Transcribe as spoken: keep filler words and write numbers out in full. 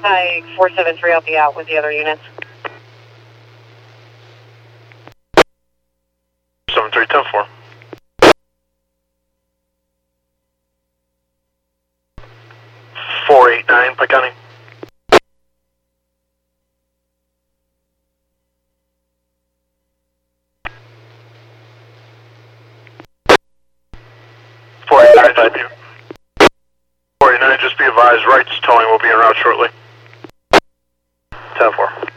Hi, four seven three, I'll be out with the other units. seven three, ten four. four eight nine, Pike County. four eight nine, just be, four eight nine, just be advised, Wright's towing will be en route shortly. ten four.